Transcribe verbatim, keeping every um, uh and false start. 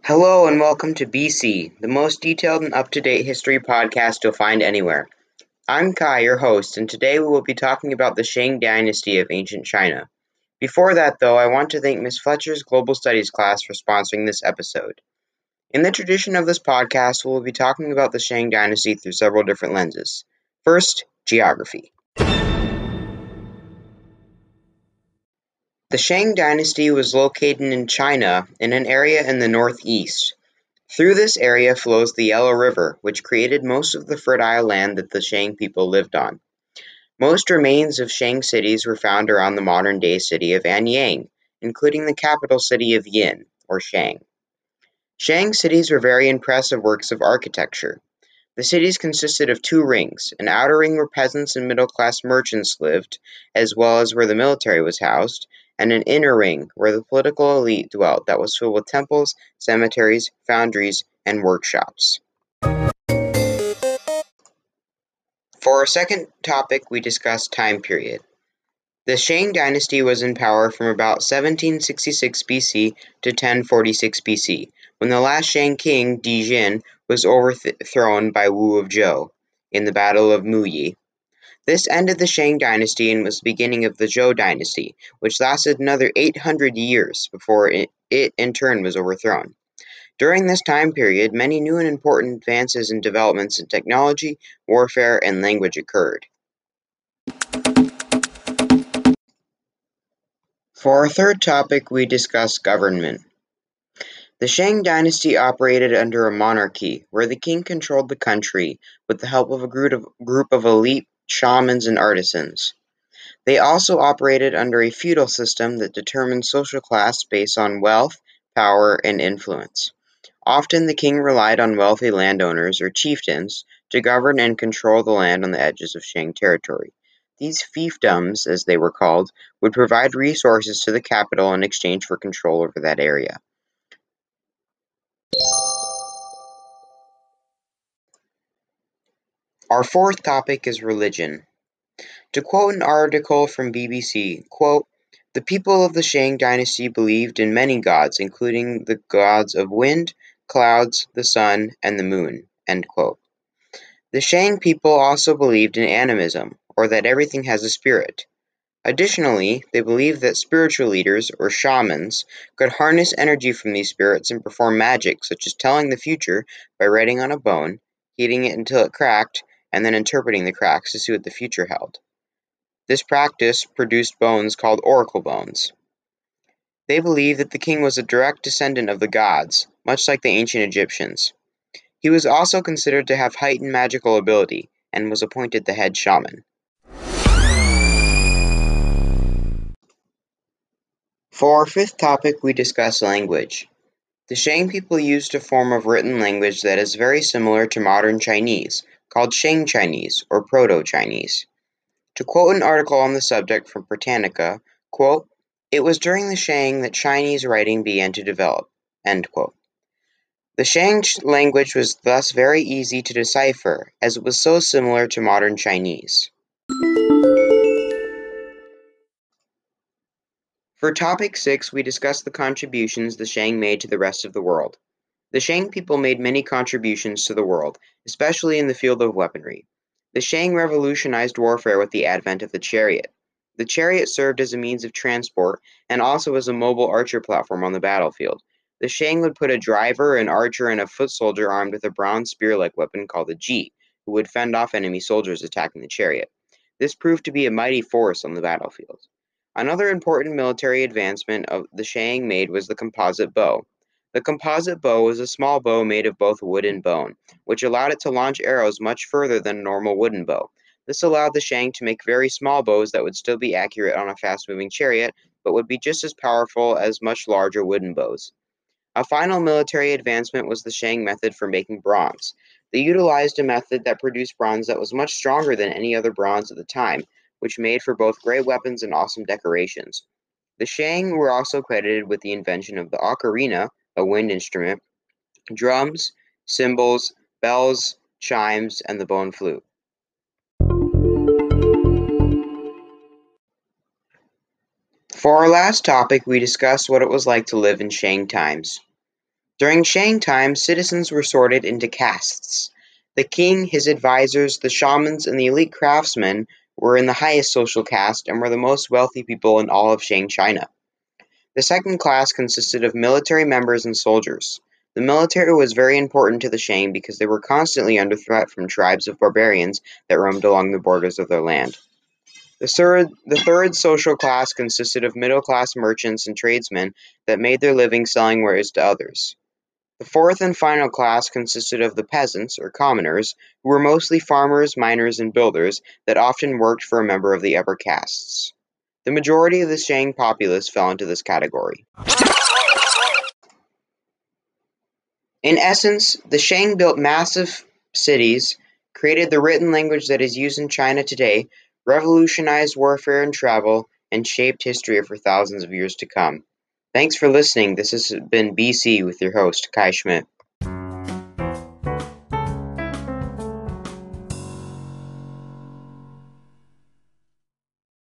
Hello and welcome to B C, the most detailed and up-to-date history podcast you'll find anywhere. I'm Kai, your host, and today we will be talking about the Shang Dynasty of ancient China. Before that, though, I want to thank Miss Fletcher's Global Studies class for sponsoring this episode. In the tradition of this podcast, we will be talking about the Shang Dynasty through several different lenses. First, geography. The Shang Dynasty was located in China in an area in the northeast. Through this area flows the Yellow River, which created most of the fertile land that the Shang people lived on. Most remains of Shang cities were found around the modern-day city of Anyang, including the capital city of Yin, or Shang. Shang cities were very impressive works of architecture. The cities consisted of two rings, an outer ring where peasants and middle-class merchants lived, as well as where the military was housed, and an inner ring where the political elite dwelt that was filled with temples, cemeteries, foundries, and workshops. For our second topic, we discuss time period. The Shang dynasty was in power from about seventeen sixty-six B C to ten forty-six B C, when the last Shang king, Di Jin, was overthrown by Wu of Zhou in the Battle of Muyi. This ended the Shang dynasty and was the beginning of the Zhou dynasty, which lasted another eight hundred years before it, it in turn was overthrown. During this time period, many new and important advances and developments in technology, warfare, and language occurred. For our third topic, we discuss government. The Shang dynasty operated under a monarchy, where the king controlled the country with the help of a group of, group of elite shamans and artisans. They also operated under a feudal system that determined social class based on wealth, power, and influence. Often the king relied on wealthy landowners or chieftains to govern and control the land on the edges of Shang territory. These fiefdoms, as they were called, would provide resources to the capital in exchange for control over that area. Our fourth topic is religion. To quote an article from B B C, quote, "The people of the Shang dynasty believed in many gods, including the gods of wind, clouds, the sun, and the moon." End quote. The Shang people also believed in animism, or that everything has a spirit. Additionally, they believed that spiritual leaders, or shamans, could harness energy from these spirits and perform magic, such as telling the future by writing on a bone, heating it until it cracked, and then interpreting the cracks to see what the future held. This practice produced bones called oracle bones. They believed that the king was a direct descendant of the gods, much like the ancient Egyptians. He was also considered to have heightened magical ability, and was appointed the head shaman. For our fifth topic, we discuss language. The Shang people used a form of written language that is very similar to modern Chinese, called Shang Chinese, or Proto-Chinese. To quote an article on the subject from Britannica, quote, "It was during the Shang that Chinese writing began to develop." End quote. The Shang language was thus very easy to decipher, as it was so similar to modern Chinese. For topic six, we discuss the contributions the Shang made to the rest of the world. The Shang people made many contributions to the world, especially in the field of weaponry. The Shang revolutionized warfare with the advent of the chariot. The chariot served as a means of transport and also as a mobile archer platform on the battlefield. The Shang would put a driver, an archer, and a foot soldier armed with a bronze spear-like weapon called a ji, who would fend off enemy soldiers attacking the chariot. This proved to be a mighty force on the battlefield. Another important military advancement of the Shang made was the composite bow. The composite bow was a small bow made of both wood and bone, which allowed it to launch arrows much further than a normal wooden bow. This allowed the Shang to make very small bows that would still be accurate on a fast-moving chariot, but would be just as powerful as much larger wooden bows. A final military advancement was the Shang method for making bronze. They utilized a method that produced bronze that was much stronger than any other bronze at the time, which made for both great weapons and awesome decorations. The Shang were also credited with the invention of the ocarina, a wind instrument, drums, cymbals, bells, chimes, and the bone flute. For our last topic, we discuss what it was like to live in Shang times. During Shang time, citizens were sorted into castes. The king, his advisors, the shamans, and the elite craftsmen were in the highest social caste and were the most wealthy people in all of Shang China. The second class consisted of military members and soldiers. The military was very important to the Shang because they were constantly under threat from tribes of barbarians that roamed along the borders of their land. The third, the third social class consisted of middle-class merchants and tradesmen that made their living selling wares to others. The fourth and final class consisted of the peasants, or commoners, who were mostly farmers, miners, and builders that often worked for a member of the upper castes. The majority of the Shang populace fell into this category. In essence, the Shang built massive cities, created the written language that is used in China today, revolutionized warfare and travel, and shaped history for thousands of years to come. Thanks for listening. This has been B C with your host, Kai Schmidt.